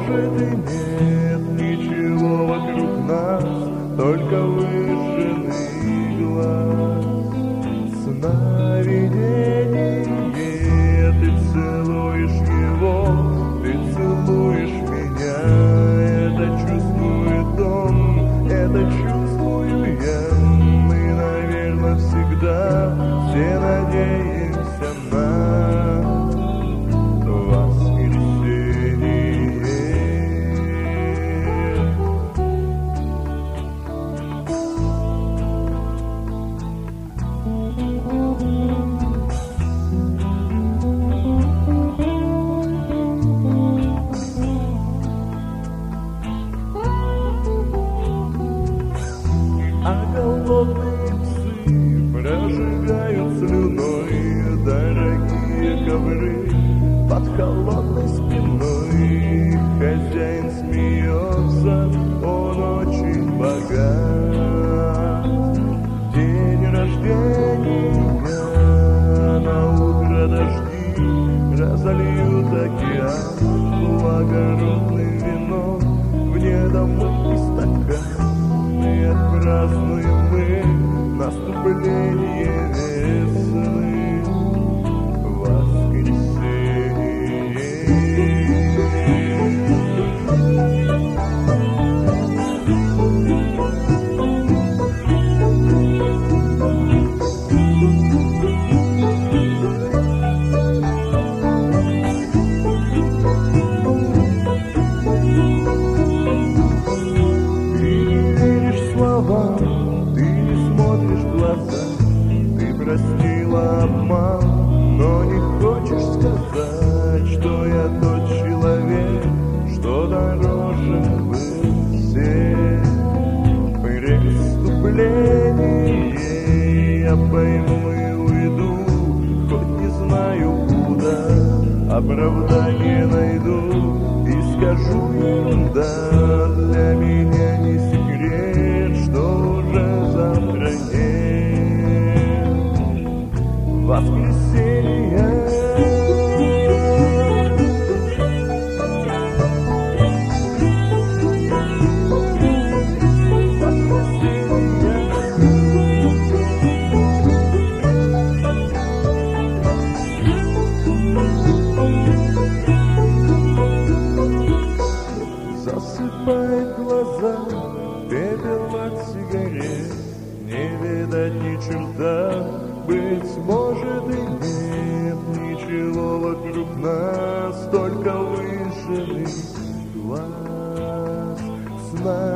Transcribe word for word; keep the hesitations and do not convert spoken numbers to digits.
может и нет ничего вокруг нас, только выжженный глаз. Сновидение, ты целуешь его, ты целуешь меня. Это чувствует он, это чувствую я. Мы, наверное, всегда все надеемся на голодные псы прожигают слюной дорогие ковры под холодной спиной. Хозяин смеется, он очень богат. День рождения, на утро дожди разольют океан благородным вином в недомытый стакан. И отпразднуем мы наступление весны, воскресенье. Ты не смотришь в глаза, ты простила обман, но не хочешь сказать, что я тот человек, что дороже был всех. Преступление я пойму и уйду, хоть не знаю куда, оправдание найду и скажу ерунда. Для меня не секрет, что уже завтра нет воскресенья. Засыпает глаза пепел от сигарет, не видать ни черта, быть может и нет ничего вокруг нас, только выжженный глаз.